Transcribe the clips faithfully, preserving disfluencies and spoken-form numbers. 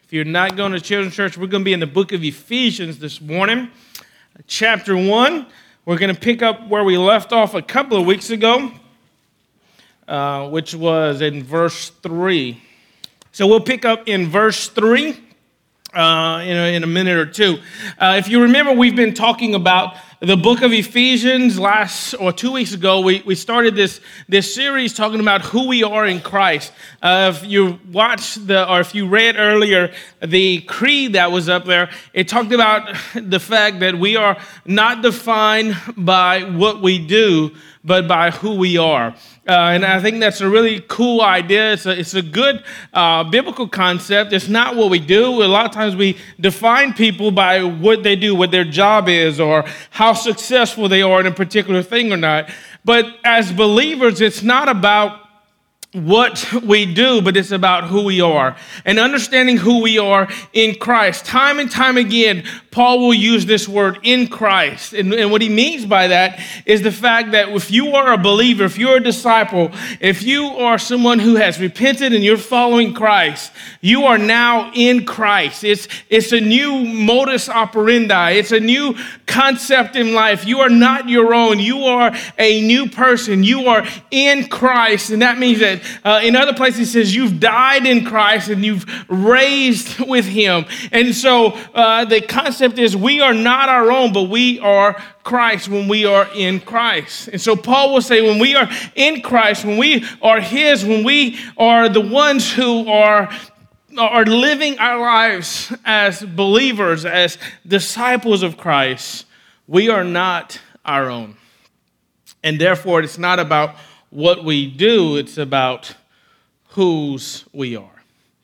If you're not going to Children's Church, we're going to be in the book of Ephesians this morning, chapter one. We're going to pick up where we left off a couple of weeks ago, uh, which was in verse three. So we'll pick up in verse three uh, in, a, in a minute or two. Uh, if you remember, we've been talking about the book of Ephesians. Last or two weeks ago, we, we started this, this series talking about who we are in Christ. Uh, if you watched the, or if you read earlier the creed that was up there, it talked about the fact that we are not defined by what we do, but by who we are. Uh, and I think that's a really cool idea. It's a, it's a good uh, biblical concept. It's not what we do. A lot of times we define people by what they do, what their job is, or how successful they are in a particular thing or not. But as believers, it's not about what we do, but it's about who we are. And understanding who we are in Christ. Time and time again, Paul will use this word, in Christ. And, and what he means by that is the fact that if you are a believer, if you're a disciple, if you are someone who has repented and you're following Christ, you are now in Christ. It's, it's a new modus operandi. It's a new concept in life. You are not your own. You are a new person. You are in Christ. And that means that Uh, in other places, it says you've died in Christ and you've raised with him. And so uh, the concept is we are not our own, but we are Christ when we are in Christ. And so Paul will say when we are in Christ, when we are his, when we are the ones who are are living our lives as believers, as disciples of Christ, we are not our own. And therefore, it's not about what we do, it's about whose we are.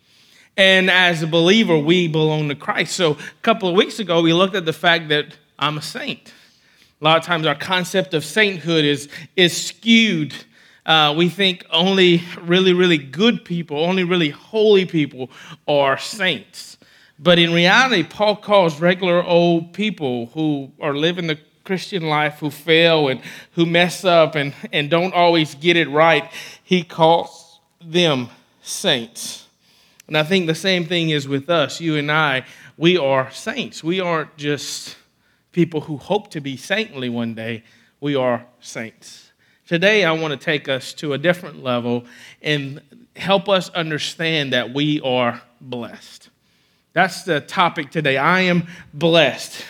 And as a believer, we belong to Christ. So a couple of weeks ago, we looked at the fact that I'm a saint. A lot of times our concept of sainthood is, is skewed. Uh, we think only really, really good people, only really holy people are saints. But in reality, Paul calls regular old people who are living the Christian life, who fail and who mess up and, and don't always get it right, he calls them saints. And I think the same thing is with us, you and I. We are saints. We aren't just people who hope to be saintly one day. We are saints. Today, I want to take us to a different level and help us understand that we are blessed. That's the topic today. I am blessed.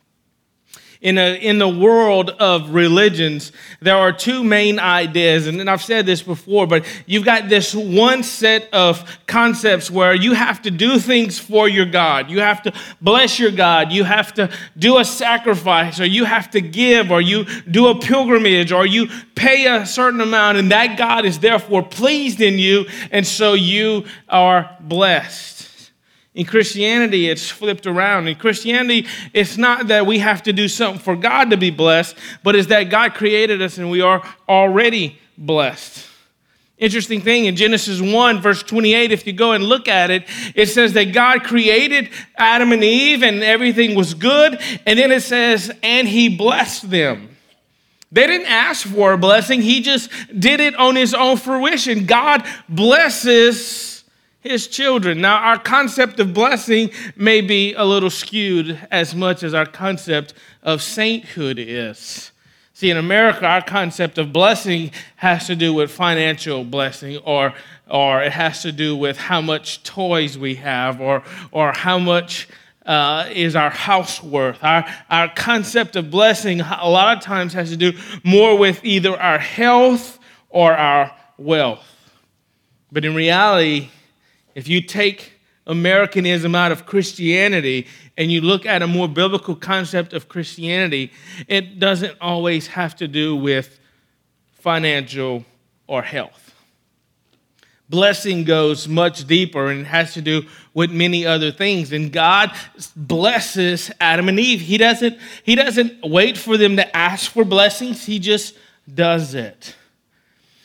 In, a, in the world of religions, there are two main ideas, and I've said this before, but you've got this one set of concepts where you have to do things for your God. You have to bless your God. You have to do a sacrifice, or you have to give, or you do a pilgrimage, or you pay a certain amount, and that God is therefore pleased in you, and so you are blessed. In Christianity, it's flipped around. In Christianity, it's not that we have to do something for God to be blessed, but it's that God created us and we are already blessed. Interesting thing, in Genesis one, verse twenty-eight, if you go and look at it, it says that God created Adam and Eve and everything was good. And then it says, and he blessed them. They didn't ask for a blessing. He just did it on his own fruition. God blesses his children. Now, our concept of blessing may be a little skewed as much as our concept of sainthood is. See, in America, our concept of blessing has to do with financial blessing, or or it has to do with how much toys we have, or or how much uh, is our house worth. Our, our concept of blessing a lot of times has to do more with either our health or our wealth. But in reality, if you take Americanism out of Christianity and you look at a more biblical concept of Christianity, it doesn't always have to do with financial or health. Blessing goes much deeper and it has to do with many other things. And God blesses Adam and Eve. He doesn't, he doesn't wait for them to ask for blessings. He just does it.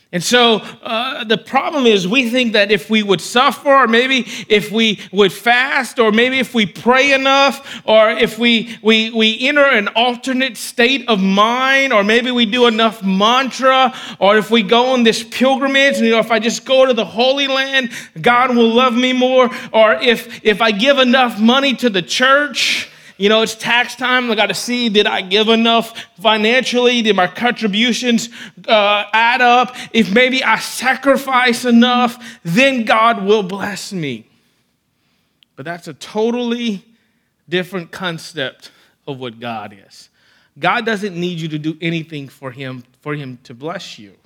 And so uh, the problem is we think that if we would suffer, or maybe if we would fast, or maybe if we pray enough, or if we, we, we enter an alternate state of mind, or maybe we do enough mantra, or if we go on this pilgrimage, and, you know, if I just go to the Holy Land, God will love me more, or if, if I give enough money to the church. You know, it's tax time. I got to see, did I give enough financially? Did my contributions uh, add up? If maybe I sacrifice enough, then God will bless me. But that's a totally different concept of what God is. God doesn't need you to do anything for him, for him to bless you.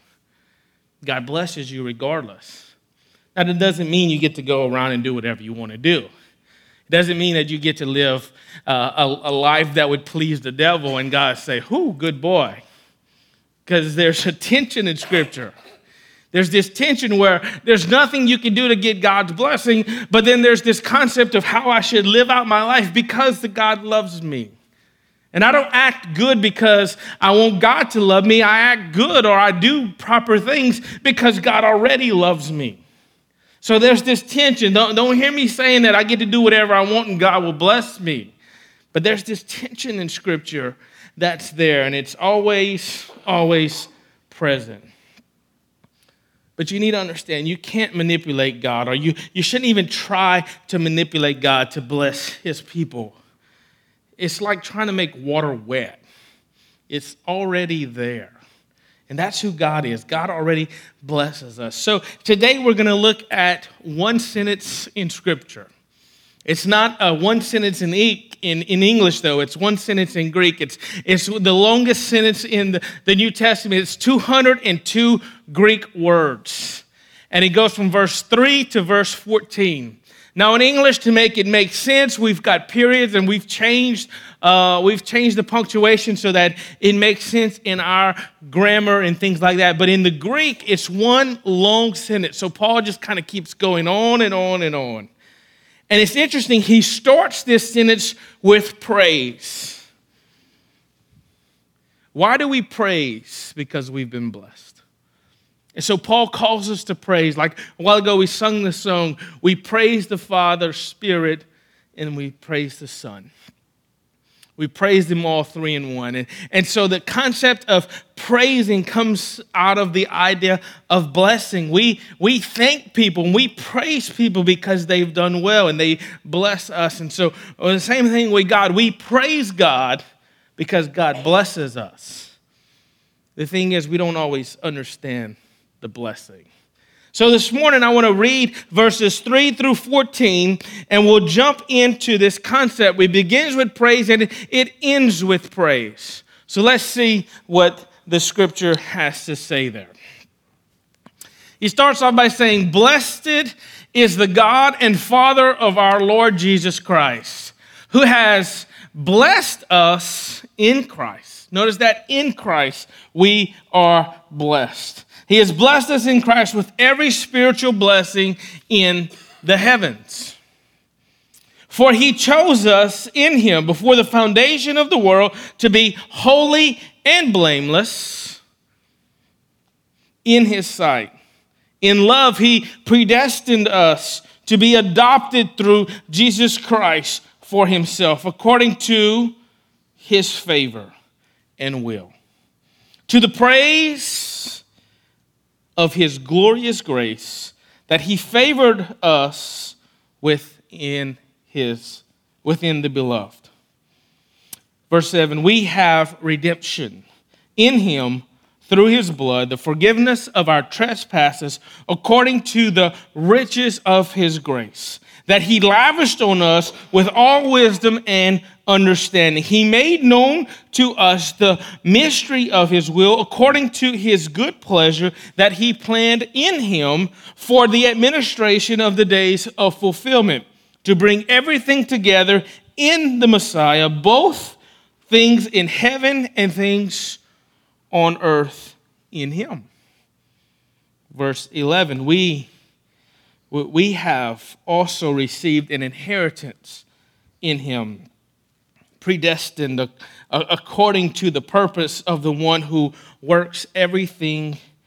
God blesses you regardless. Now, that doesn't mean you get to go around and do whatever you want to do. It doesn't mean that you get to live uh, a, a life that would please the devil and God say, whoo, good boy. Because there's a tension in Scripture. There's this tension where there's nothing you can do to get God's blessing, but then there's this concept of how I should live out my life because the God loves me. And I don't act good because I want God to love me. I act good, or I do proper things because God already loves me. So there's this tension. Don't, don't hear me saying that I get to do whatever I want and God will bless me. But there's this tension in Scripture that's there, and it's always, always present. But you need to understand, you can't manipulate God, or you, you shouldn't even try to manipulate God to bless his people. It's like trying to make water wet. It's already there. And that's who God is. God already blesses us. So today we're going to look at one sentence in Scripture. It's not a one sentence in, e- in, in English, though. It's one sentence in Greek. It's, it's the longest sentence in the, the New Testament. It's two hundred two Greek words. And it goes from verse three to verse fourteen. Now, in English, to make it make sense, we've got periods, and we've changed uh, we've changed the punctuation so that it makes sense in our grammar and things like that. But in the Greek, it's one long sentence. So Paul just kind of keeps going on and on and on. And it's interesting, he starts this sentence with praise. Why do we praise? Because we've been blessed. And so Paul calls us to praise. Like a while ago, we sung the song, we praise the Father, Spirit, and we praise the Son. We praise them all three in one. And, and so the concept of praising comes out of the idea of blessing. We, we thank people and we praise people because they've done well and they bless us. And so well, the same thing with God. We praise God because God blesses us. The thing is, we don't always understand the blessing. So this morning, I want to read verses three through fourteen, and we'll jump into this concept. It begins with praise, and it ends with praise. So let's see what the Scripture has to say there. He starts off by saying, "Blessed is the God and Father of our Lord Jesus Christ, who has blessed us in Christ." Notice that in Christ we are blessed. He has blessed us in Christ with every spiritual blessing in the heavens. For he chose us in him before the foundation of the world to be holy and blameless in his sight. In love, he predestined us to be adopted through Jesus Christ for himself, according to his favor and will, to the praise of his glorious grace that he favored us within his within the beloved. Verse seven, we have redemption in him through his blood, the forgiveness of our trespasses, according to the riches of his grace, that he lavished on us with all wisdom and understanding. He made known to us the mystery of his will according to his good pleasure that he planned in him for the administration of the days of fulfillment, to bring everything together in the Messiah, both things in heaven and things on earth in him. Verse eleven, we, we have also received an inheritance in him, predestined according to the purpose of the one who works everything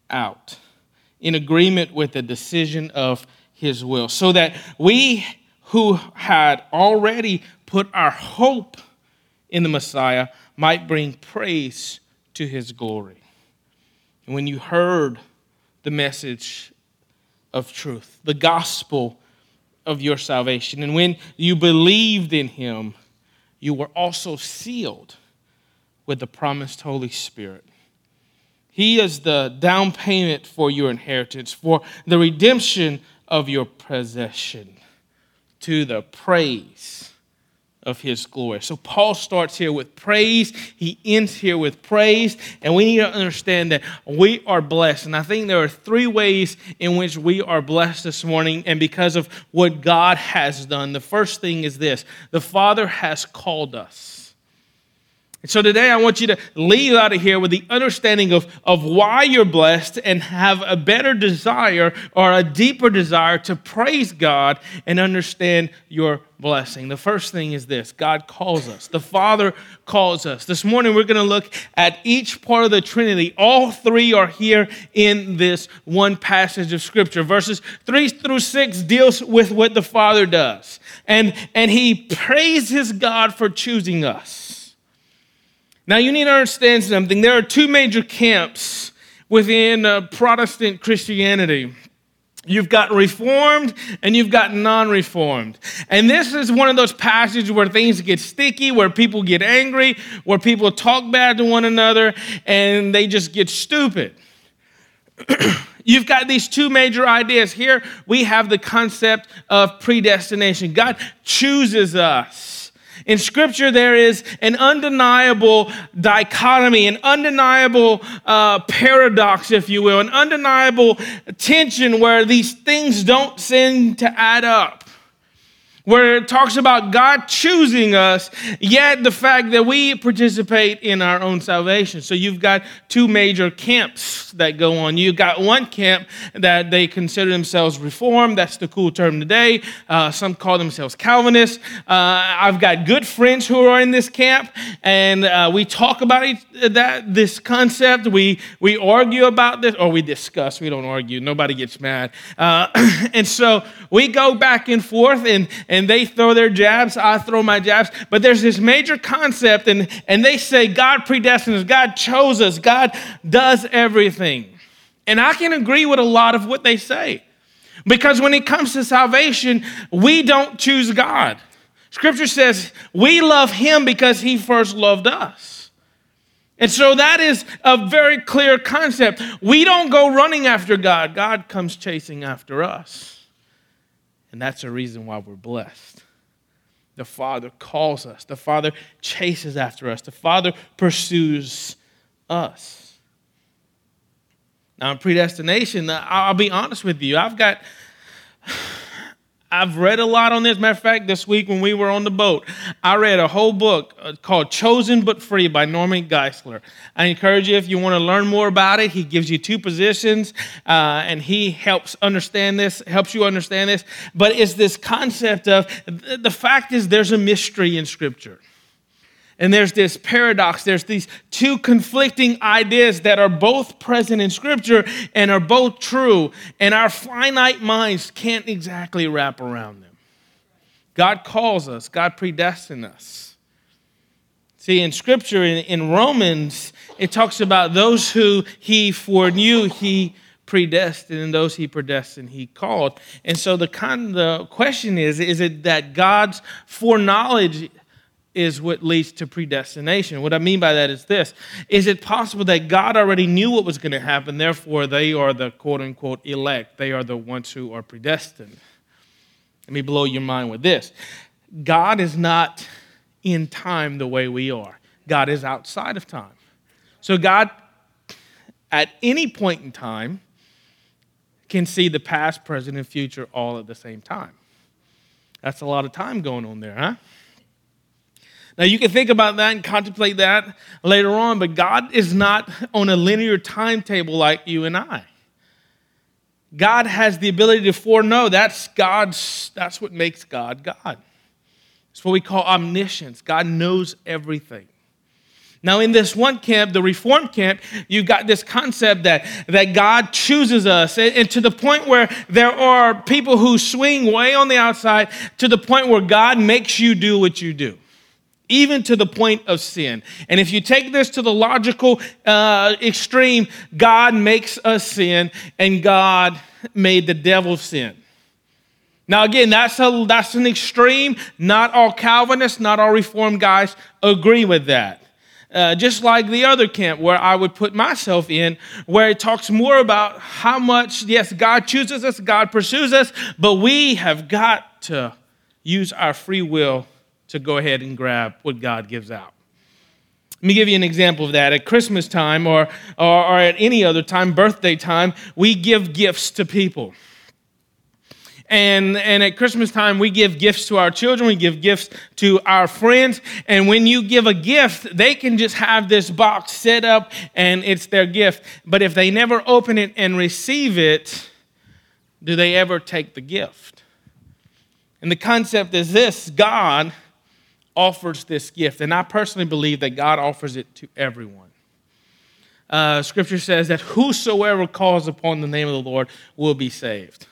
out in agreement with the decision of his will, so that we who had already put our hope in the Messiah might bring praise to his glory. And when you heard the message of truth, the gospel of your salvation, and when you believed in him, you were also sealed with the promised Holy Spirit. He is the down payment for your inheritance, for the redemption of your possession, to the praise of his glory. So Paul starts here with praise. He ends here with praise. And we need to understand that we are blessed. And I think there are three ways in which we are blessed this morning, and because of what God has done. The first thing is this: the Father has called us. And so today I want you to leave out of here with the understanding of, of why you're blessed, and have a better desire or a deeper desire to praise God and understand your blessing. The first thing is this: God calls us. The Father calls us. This morning we're going to look at each part of the Trinity. All three are here in this one passage of Scripture. Verses three through six deals with what the Father does. And, and he praises God for choosing us. Now, you need to understand something. There are two major camps within uh, Protestant Christianity. You've got Reformed and you've got non-Reformed. And this is one of those passages where things get sticky, where people get angry, where people talk bad to one another, and they just get stupid. You've got these two major ideas. Here we have the concept of predestination. God chooses us. In Scripture, there is an undeniable dichotomy, an undeniable uh, paradox, if you will, an undeniable tension where these things don't seem to add up. Where it talks about God choosing us, yet the fact that we participate in our own salvation. So you've got two major camps that go on. You've got one camp that they consider themselves Reformed. That's the cool term today. Uh, some call themselves Calvinists. Uh, I've got good friends who are in this camp, and uh, we talk about it, that this concept. We we argue about this, or we discuss. We don't argue. Nobody gets mad. Uh, and so we go back and forth, and, and And they throw their jabs, I throw my jabs. But there's this major concept, and, and they say God predestines us, God chose us, God does everything. And I can agree with a lot of what they say. Because when it comes to salvation, we don't choose God. Scripture says we love him because he first loved us. And so that is a very clear concept. We don't go running after God. God comes chasing after us. And that's the reason why we're blessed. The Father calls us. The Father chases after us. The Father pursues us. Now, in predestination, I'll be honest with you. I've got, I've read a lot on this. Matter of fact, this week when we were on the boat, I read a whole book called Chosen But Free by Norman Geisler. I encourage you, if you want to learn more about it, he gives you two positions, uh, and he helps understand this, helps you understand this. But it's this concept of, the fact is there's a mystery in Scripture. And there's this paradox. There's these two conflicting ideas that are both present in Scripture and are both true. And our finite minds can't exactly wrap around them. God calls us. God predestines us. See, in Scripture, in, in Romans, it talks about those who he foreknew, he predestined, and those he predestined, he called. And so the, con- the question is, is it that God's foreknowledge is what leads to predestination? What I mean by that is this: is it possible that God already knew what was going to happen, therefore they are the quote-unquote elect, they are the ones who are predestined? Let me blow your mind with this. God is not in time the way we are. God is outside of time. So God, at any point in time, can see the past, present, and future all at the same time. That's a lot of time going on there, huh? Now, you can think about that and contemplate that later on, but God is not on a linear timetable like you and I. God has the ability to foreknow. That's God's, that's what makes God God. It's what we call omniscience. God knows everything. Now, in this one camp, the Reformed camp, you got this concept that, that God chooses us, and, and to the point where there are people who swing way on the outside to the point where God makes you do what you do, even to the point of sin. And if you take this to the logical uh, extreme, God makes us sin, and God made the devil sin. Now, again, that's a, that's an extreme. Not all Calvinists, not all Reformed guys agree with that. Uh, just like the other camp where I would put myself in, where it talks more about how much, yes, God chooses us, God pursues us, but we have got to use our free will to go ahead and grab what God gives out. Let me give you an example of that. At Christmas time or, or, or at any other time, birthday time, we give gifts to people. And, and at Christmas time, we give gifts to our children. We give gifts to our friends. And when you give a gift, they can just have this box set up and it's their gift. But if they never open it and receive it, do they ever take the gift? And the concept is this: God offers this gift. And I personally believe that God offers it to everyone. Uh, scripture says that whosoever calls upon the name of the Lord will be saved.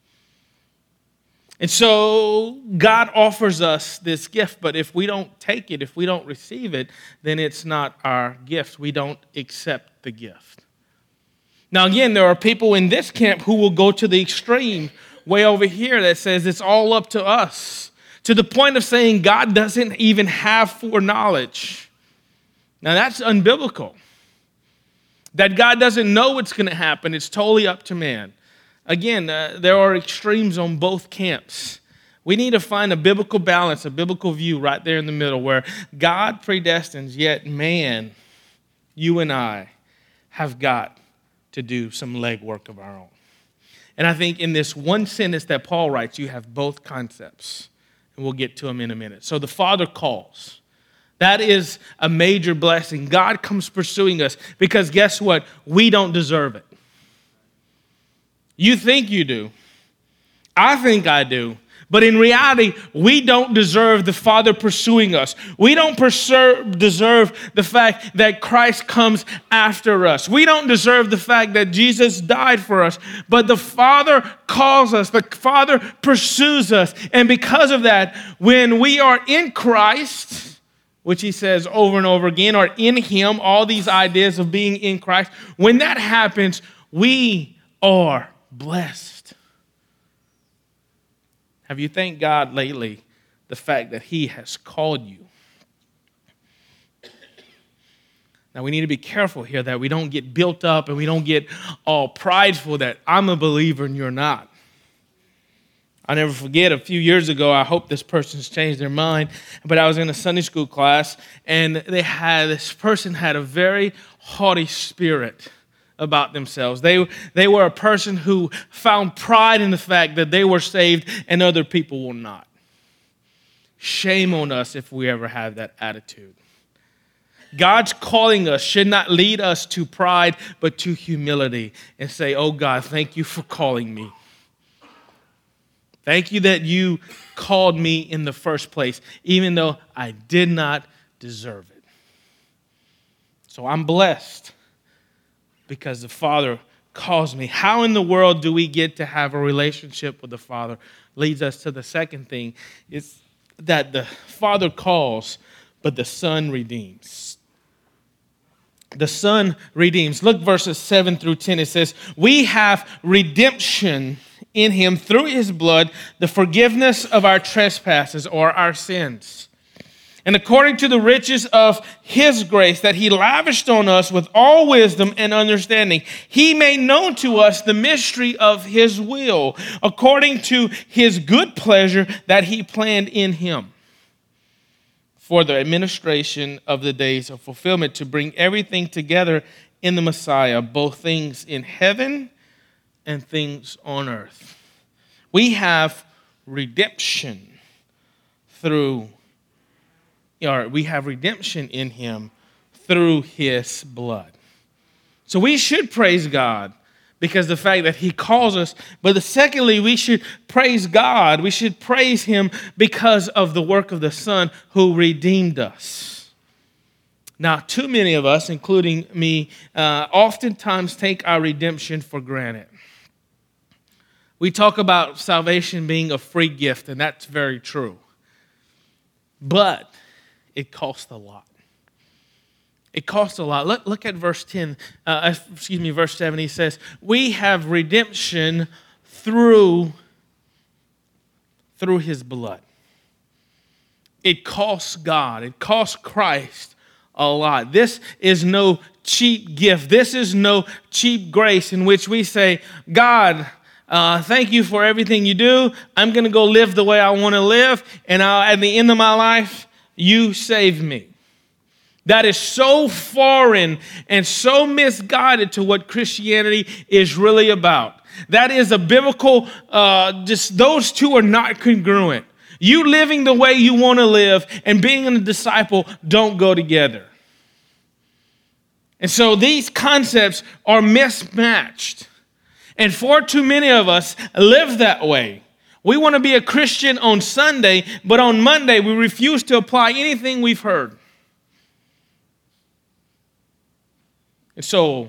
And so God offers us this gift, but if we don't take it, if we don't receive it, then it's not our gift. We don't accept the gift. Now, again, there are people in this camp who will go to the extreme way over here that says it's all up to us, to the point of saying God doesn't even have foreknowledge. Now, that's unbiblical. That God doesn't know what's going to happen. It's totally up to man. Again, uh, there are extremes on both camps. We need to find a biblical balance, a biblical view right there in the middle where God predestines, yet man, you and I, have got to do some legwork of our own. And I think in this one sentence that Paul writes, you have both concepts. And we'll get to them in a minute. So the Father calls. That is a major blessing. God comes pursuing us because guess what? We don't deserve it. You think you do. I think I do. But in reality, we don't deserve the Father pursuing us. We don't preserve, deserve the fact that Christ comes after us. We don't deserve the fact that Jesus died for us. But the Father calls us. The Father pursues us. And because of that, when we are in Christ, which he says over and over again, or in him, all these ideas of being in Christ, when that happens, we are blessed. Have you thanked God lately the fact that he has called you? Now we need to be careful here that we don't get built up and we don't get all prideful that I'm a believer and you're not. I'll never forget a few years ago, I hope this person's changed their mind, but I was in a Sunday school class and they had this person had a very haughty spirit about themselves. They, they were a person who found pride in the fact that they were saved and other people were not. Shame on us if we ever have that attitude. God's calling us should not lead us to pride, but to humility and say, oh God, thank you for calling me. Thank you that you called me in the first place, even though I did not deserve it. So I'm blessed because the Father calls me. How in the world do we get to have a relationship with the Father? Leads us to the second thing, is that the Father calls, but the Son redeems. The Son redeems. Look verses seven through ten. It says, we have redemption in him through his blood, the forgiveness of our trespasses or our sins. And according to the riches of his grace that he lavished on us with all wisdom and understanding, he made known to us the mystery of his will, according to his good pleasure that he planned in him, for the administration of the days of fulfillment, to bring everything together in the Messiah, both things in heaven and things on earth. We have redemption through Or we have redemption in him through his blood. So we should praise God because the fact that he calls us. But secondly, we should praise God. We should praise him because of the work of the Son who redeemed us. Now, too many of us, including me, uh, oftentimes take our redemption for granted. We talk about salvation being a free gift, and that's very true. But it costs a lot. It costs a lot. Look, look at verse ten, uh, excuse me, verse seven. He says, we have redemption through, through his blood. It costs God. It costs Christ a lot. This is no cheap gift. This is no cheap grace in which we say, God, uh, thank you for everything you do. I'm going to go live the way I want to live. And I'll, at the end of my life, you save me. That is so foreign and so misguided to what Christianity is really about. That is a biblical, uh, just those two are not congruent. You living the way you want to live and being a disciple don't go together. And so these concepts are mismatched. And far too many of us live that way. We want to be a Christian on Sunday, but on Monday we refuse to apply anything we've heard. And so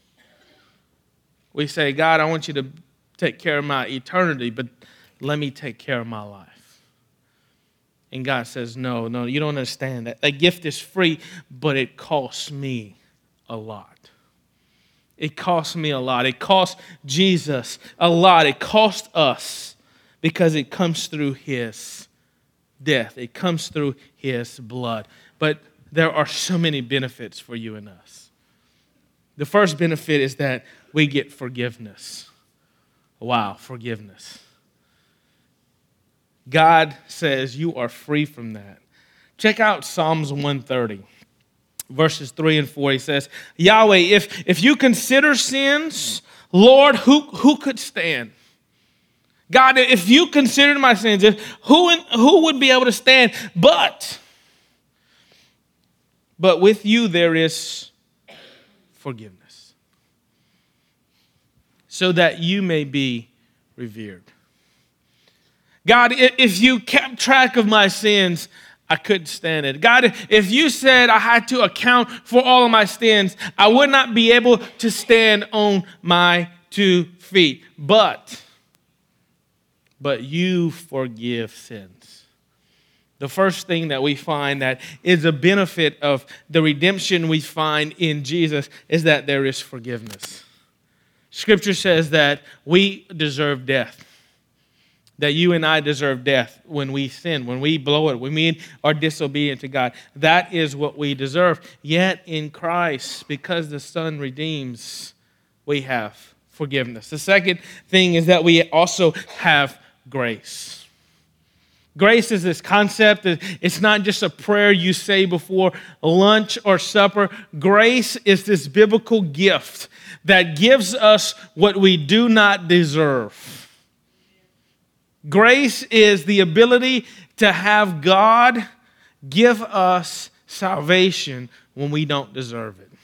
we say, God, I want you to take care of my eternity, but let me take care of my life. And God says, no, no, you don't understand that. That gift is free, but it costs me a lot. It costs me a lot. It costs Jesus a lot. It costs us because it comes through his death. It comes through his blood. But there are so many benefits for you and us. The first benefit is that we get forgiveness. Wow, forgiveness. God says you are free from that. Check out Psalms one thirty, verses three and four. He says, Yahweh, if, if you consider sins, Lord, who, who could stand? God, if you considered my sins, if, who, who would be able to stand? But, but with you there is forgiveness, so that you may be revered. God, if you kept track of my sins, I couldn't stand it. God, if you said I had to account for all of my sins, I would not be able to stand on my two feet. But, but you forgive sins. The first thing that we find that is a benefit of the redemption we find in Jesus is that there is forgiveness. Scripture says that we deserve death. That you and I deserve death when we sin, when we blow it, when we are disobedient to God. That is what we deserve. Yet in Christ, because the Son redeems, we have forgiveness. The second thing is that we also have grace. Grace is this concept. It's not just a prayer you say before lunch or supper. Grace is this biblical gift that gives us what we do not deserve. Grace is the ability to have God give us salvation when we don't deserve it.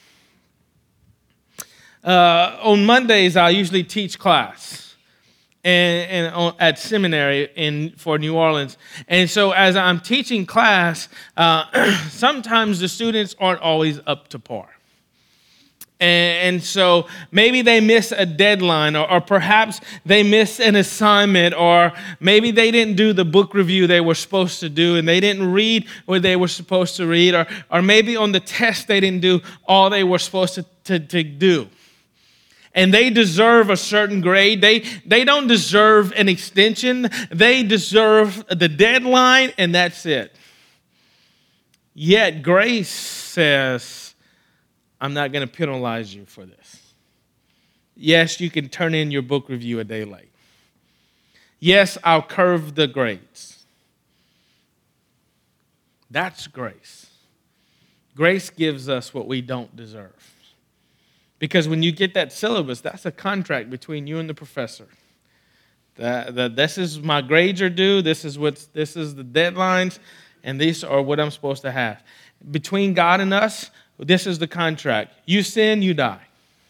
Uh, on Mondays, I usually teach class and, and on, at seminary in for New Orleans. And so as I'm teaching class, uh, sometimes the students aren't always up to par. And so maybe they miss a deadline, or, or perhaps they miss an assignment, or maybe they didn't do the book review they were supposed to do, and they didn't read what they were supposed to read, or, or maybe on the test they didn't do all they were supposed to, to, to do. And they deserve a certain grade. They, they don't deserve an extension. They deserve the deadline, and that's it. Yet grace says, I'm not going to penalize you for this. Yes, you can turn in your book review a day late. Yes, I'll curve the grades. That's grace. Grace gives us what we don't deserve. Because when you get that syllabus, that's a contract between you and the professor. That, that this is my grades are due, this is what's this is the deadlines, and these are what I'm supposed to have. Between God and us, this is the contract. You sin, you die.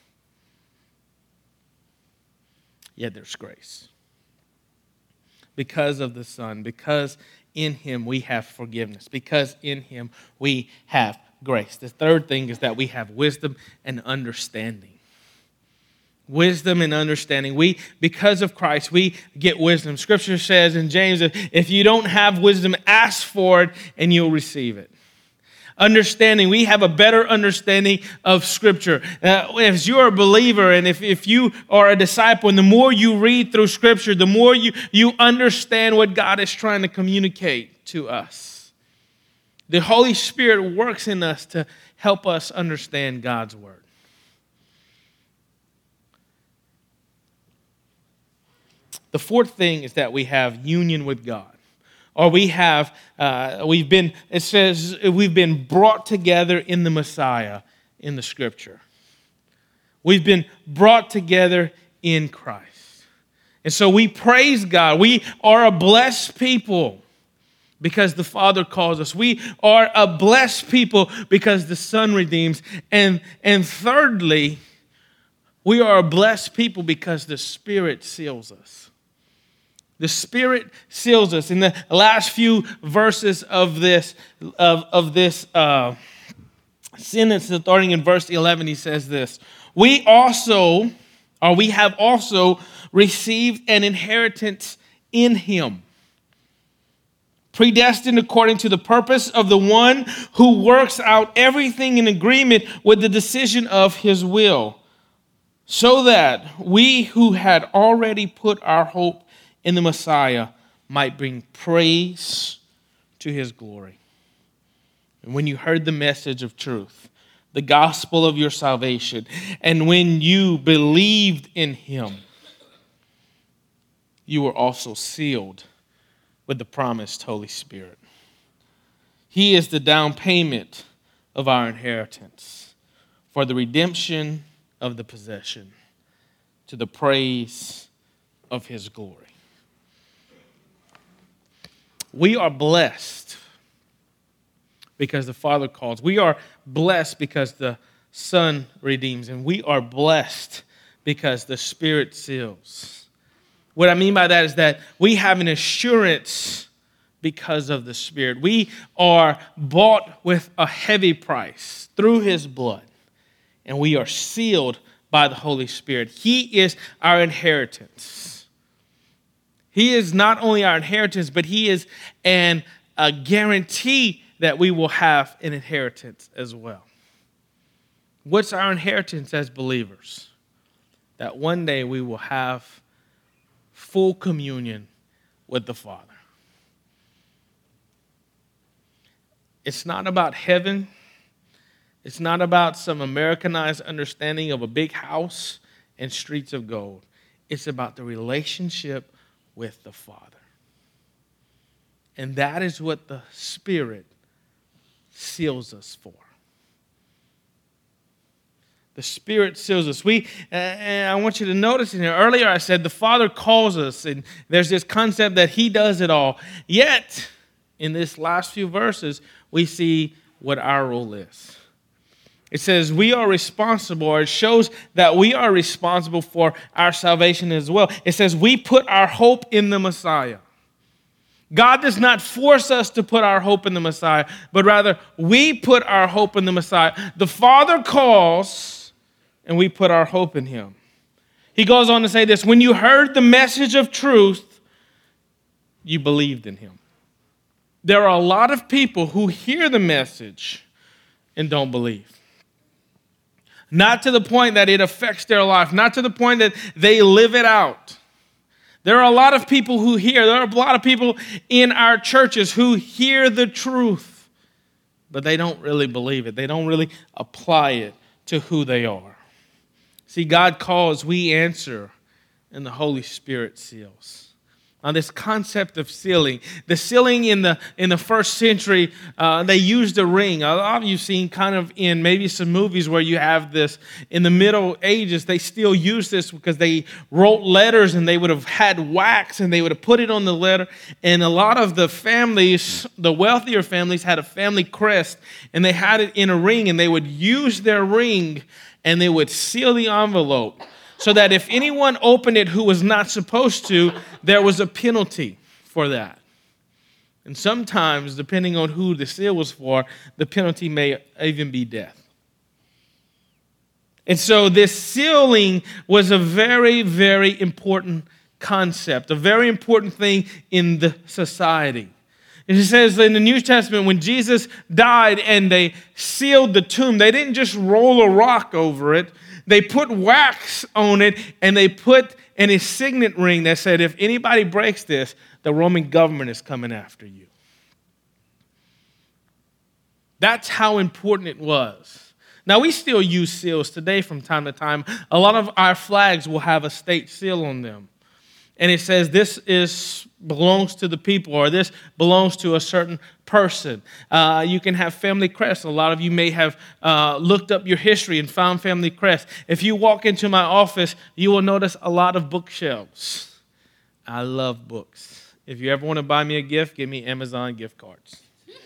Yet there's grace. Because of the Son, because in him we have forgiveness, because in him we have grace. The third thing is that we have wisdom and understanding. Wisdom and understanding. We, because of Christ, we get wisdom. Scripture says in James, if you don't have wisdom, ask for it and you'll receive it. Understanding. We have a better understanding of Scripture. Uh, if you're a believer and if, if you are a disciple, and the more you read through Scripture, the more you, you understand what God is trying to communicate to us. The Holy Spirit works in us to help us understand God's Word. The fourth thing is that we have union with God. Or we have, uh, we've been, it says, we've been brought together in the Messiah in the Scripture. We've been brought together in Christ. And so we praise God. We are a blessed people because the Father calls us. We are a blessed people because the Son redeems. And, and thirdly, we are a blessed people because the Spirit seals us. The Spirit seals us. In the last few verses of this, of, of this uh, sentence, starting in verse eleven, he says this: We also, or we have also received an inheritance in Him, predestined according to the purpose of the one who works out everything in agreement with the decision of His will, so that we who had already put our hope in the Messiah might bring praise to His glory. And when you heard the message of truth, the gospel of your salvation, and when you believed in Him, you were also sealed with the promised Holy Spirit. He is the down payment of our inheritance for the redemption of the possession to the praise of His glory. We are blessed because the Father calls. We are blessed because the Son redeems. And we are blessed because the Spirit seals. What I mean by that is that we have an assurance because of the Spirit. We are bought with a heavy price through His blood. And we are sealed by the Holy Spirit. He is our inheritance. He is not only our inheritance, but He is an, a guarantee that we will have an inheritance as well. What's our inheritance as believers? That one day we will have full communion with the Father. It's not about heaven. It's not about some Americanized understanding of a big house and streets of gold. It's about the relationship with the Father. And that is what the Spirit seals us for. The Spirit seals us. We, uh, and I want you to notice in here, earlier I said the Father calls us, and there's this concept that He does it all. Yet, in this last few verses, we see what our role is. It says we are responsible, or it shows that we are responsible for our salvation as well. It says we put our hope in the Messiah. God does not force us to put our hope in the Messiah, but rather we put our hope in the Messiah. The Father calls, and we put our hope in Him. He goes on to say this: when you heard the message of truth, you believed in Him. There are a lot of people who hear the message and don't believe. Not to the point that it affects their life. Not to the point that they live it out. There are a lot of people who hear. There are a lot of people in our churches who hear the truth, but they don't really believe it. They don't really apply it to who they are. See, God calls, we answer, and the Holy Spirit seals. Now, this concept of sealing, the sealing in the in the first century, uh, they used a ring. A lot of you've seen kind of in maybe some movies where you have this. In the Middle Ages, they still use this because they wrote letters and they would have had wax and they would have put it on the letter. And a lot of the families, the wealthier families, had a family crest and they had it in a ring, and they would use their ring and they would seal the envelope, so that if anyone opened it who was not supposed to, there was a penalty for that. And sometimes, depending on who the seal was for, the penalty may even be death. And so this sealing was a very, very important concept, a very important thing in the society. It says in the New Testament, when Jesus died and they sealed the tomb, they didn't just roll a rock over it. They put wax on it, and they put an signet ring that said, if anybody breaks this, the Roman government is coming after you. That's how important it was. Now, we still use seals today from time to time. A lot of our flags will have a state seal on them. And it says this is belongs to the people, or this belongs to a certain person. Uh, you can have family crests. A lot of you may have uh, looked up your history and found family crests. If you walk into my office, you will notice a lot of bookshelves. I love books. If you ever want to buy me a gift, give me Amazon gift cards.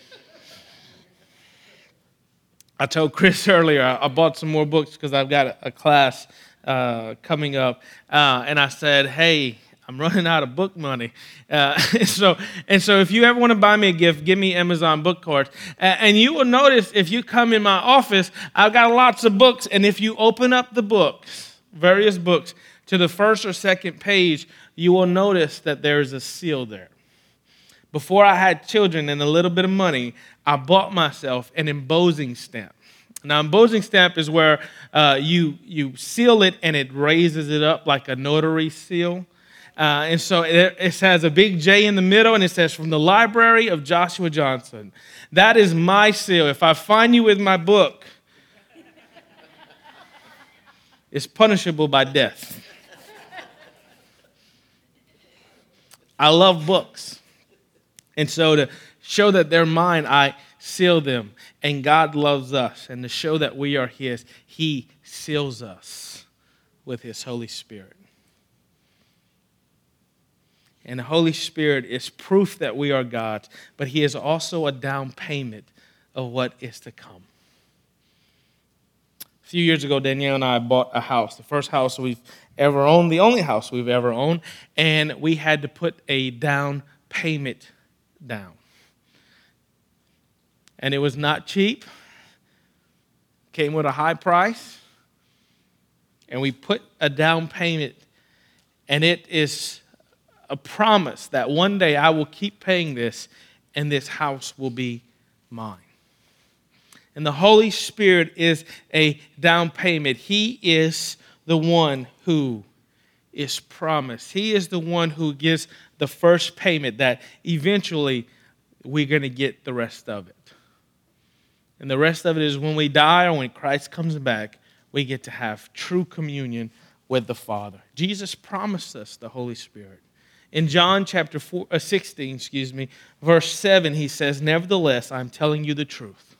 I told Chris earlier I bought some more books because I've got a class uh, coming up, uh, and I said, "Hey, I'm running out of book money." Uh, so, and so, if you ever want to buy me a gift, give me Amazon book cards. Uh, and you will notice if you come in my office, I've got lots of books, and if you open up the books, various books, to the first or second page, you will notice that there is a seal there. Before I had children and a little bit of money, I bought myself an embossing stamp. Now, embossing stamp is where uh, you, you seal it and it raises it up like a notary seal. Uh, and so it, it has a big J in the middle, and it says, from the library of Joshua Johnson. That is my seal. If I find you with my book, it's punishable by death. I love books. And so to show that they're mine, I seal them. And God loves us. And to show that we are His, He seals us with His Holy Spirit. And the Holy Spirit is proof that we are God's, but He is also a down payment of what is to come. A few years ago, Danielle and I bought a house, the first house we've ever owned, the only house we've ever owned, and we had to put a down payment down. And it was not cheap. Came with a high price. And we put a down payment, and it is a promise that one day I will keep paying this, and this house will be mine. And the Holy Spirit is a down payment. He is the one who is promised. He is the one who gives the first payment that eventually we're going to get the rest of it. And the rest of it is when we die or when Christ comes back, we get to have true communion with the Father. Jesus promised us the Holy Spirit. In John chapter four, uh, sixteen, excuse me, verse seven, He says, nevertheless, I'm telling you the truth.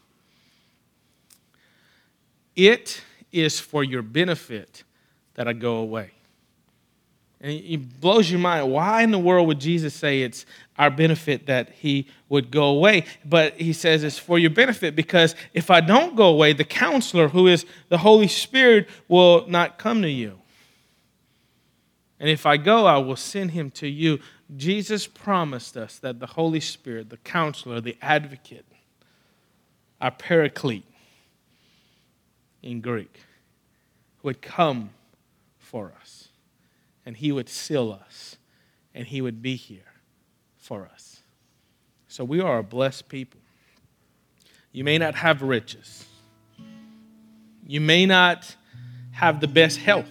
It is for your benefit that I go away. And it blows your mind. Why in the world would Jesus say it's our benefit that He would go away? But He says it's for your benefit because if I don't go away, the counselor, who is the Holy Spirit, will not come to you. And if I go, I will send Him to you. Jesus promised us that the Holy Spirit, the counselor, the advocate, our paraclete in Greek, would come for us. And He would seal us. And He would be here for us. So we are a blessed people. You may not have riches. You may not have the best health.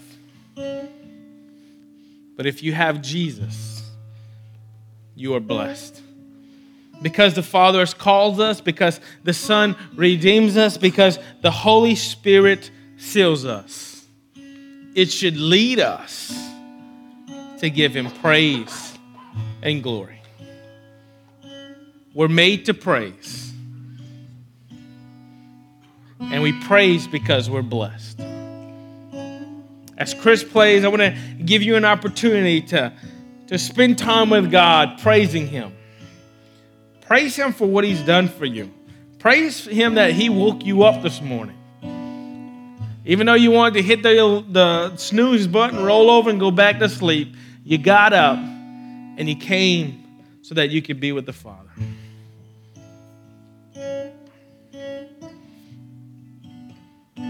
But if you have Jesus, you are blessed. Because the Father has called us, because the Son redeems us, because the Holy Spirit seals us. It should lead us to give Him praise and glory. We're made to praise. And we praise because we're blessed. As Chris plays, I want to give you an opportunity to, to spend time with God praising Him. Praise Him for what He's done for you. Praise Him that He woke you up this morning. Even though you wanted to hit the, the snooze button, roll over and go back to sleep, you got up and you came so that you could be with the Father.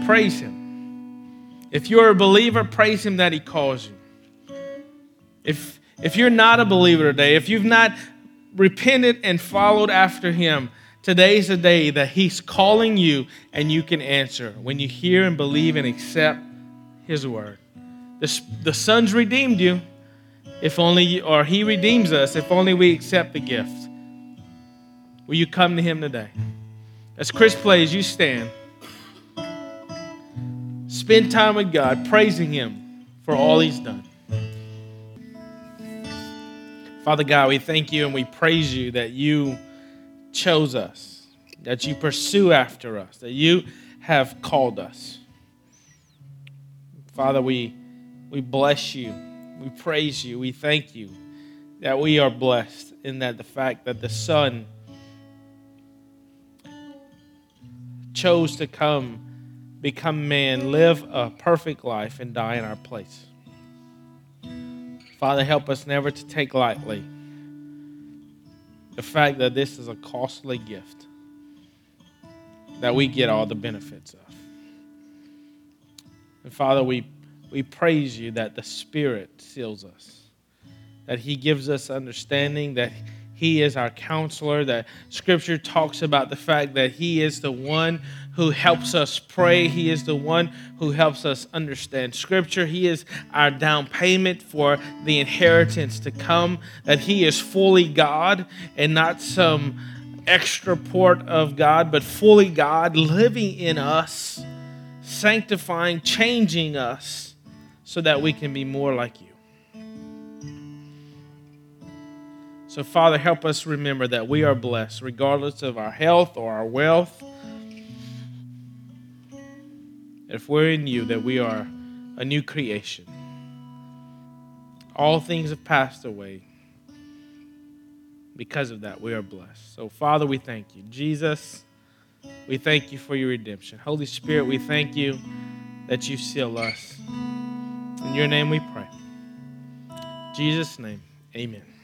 praise him. If you're a believer, praise him that he calls you. If, if you're not a believer today, if you've not repented and followed after him, today's the day that he's calling you and you can answer when you hear and believe and accept his word. The, the Son's redeemed you, if only you, or he redeems us if only we accept the gift. Will you come to him today? As Chris plays, you stand. Spend time with God, praising him for all he's done. Father God, we thank you and we praise you that you chose us, that you pursue after us, that you have called us. Father, we, we bless you. We praise you. We thank you that we are blessed in that the fact that the Son chose to come, become man, live a perfect life, and die in our place. Father, help us never to take lightly the fact that this is a costly gift that we get all the benefits of. And Father, we, we praise you that the Spirit seals us, that he gives us understanding, that he is our counselor, that Scripture talks about the fact that he is the one who helps us pray. He is the one who helps us understand Scripture. He is our down payment for the inheritance to come, that he is fully God and not some extra part of God, but fully God living in us, sanctifying, changing us so that we can be more like you. So, Father, help us remember that we are blessed regardless of our health or our wealth. If we're in you, that we are a new creation. All things have passed away. Because of that, we are blessed. So, Father, we thank you. Jesus, we thank you for your redemption. Holy Spirit, we thank you that you seal us. In your name we pray. In Jesus' name, amen.